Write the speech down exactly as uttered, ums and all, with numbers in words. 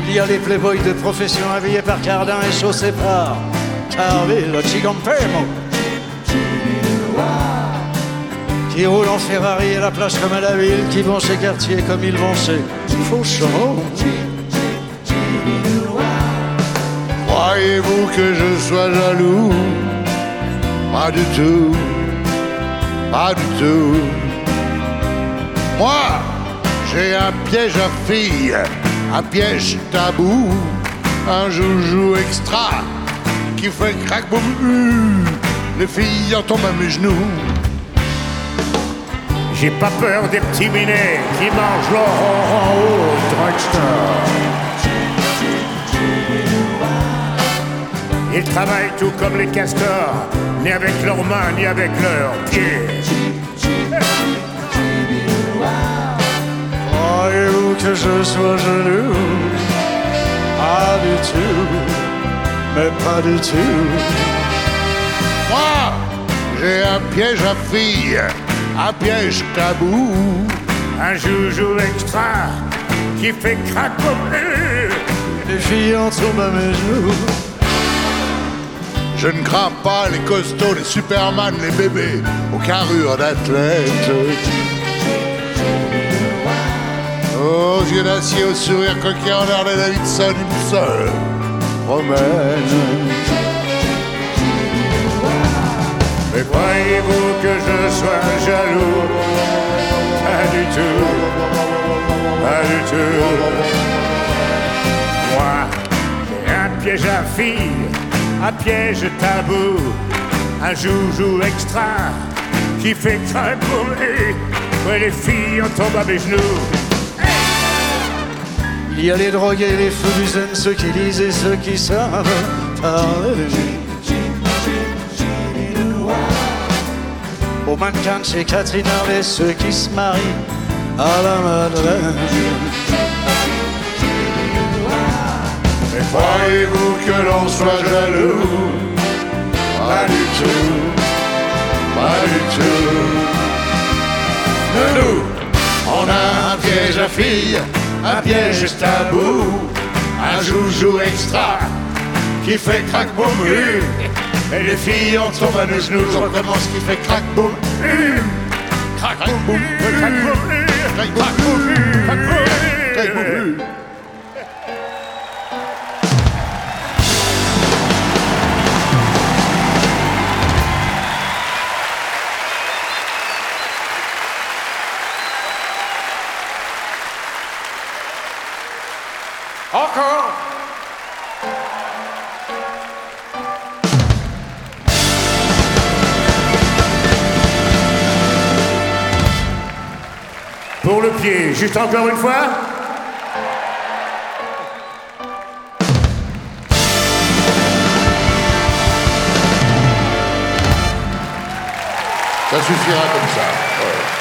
Il y a les playboys de profession habillés par Cardin et chaussés par Carville, Chicampemo, qui roulent en Ferrari à la plage comme à la ville, qui vont chez Cartier comme ils vont chez Fauchon. Croyez-vous que je sois jaloux? Pas du tout, pas du tout. Moi, j'ai un piège à filles, un piège tabou, un joujou extra qui fait crack boum. Les filles en tombent à mes genoux. J'ai pas peur des petits minets qui mangent leur en haut au drugstore. Ils travaillent tout comme les castors, ni avec leurs mains, ni avec leurs pieds. Croyez-vous que je sois jaloux? Pas du tout, mais pas du tout. Moi, j'ai un piège à filles, un piège tabou, Un joujou extra qui fait crack comme eux. Les filles en tombent à mes genoux. Je ne crains pas les costauds, les Superman, les bébés aux carrures d'athlètes. Aux yeux d'acier, au sourire coquet en Harley Davidson, une seule promène. Mais croyez-vous que je sois jaloux? Pas du tout, pas du tout. Moi, j'ai un piège à filles, un piège tabou, un joujou extra qui fait craquer pour lui. Ouais, les filles en tombent à mes genoux. Il y a les drogués, les fous du zen, ceux qui lisent et ceux qui savent parler. Aux mannequins chez Catherine Harley, ceux qui se marient à la Madeleine. Mais croyez-vous que l'on soit jaloux? Pas du tout, pas du tout. Mais nous, on a un piège à filles, un piège tabou, un joujou extra qui fait crack boum hum. Et les filles en tombent à nos genoux. Je recommence, qui fait crack boum hum. Crack boum boum, crack boum hum. Crack boum boum, crack boum hum. Crack boum hum. Encore. Pour le pied, juste encore une fois. Ça suffira comme ça. Ouais.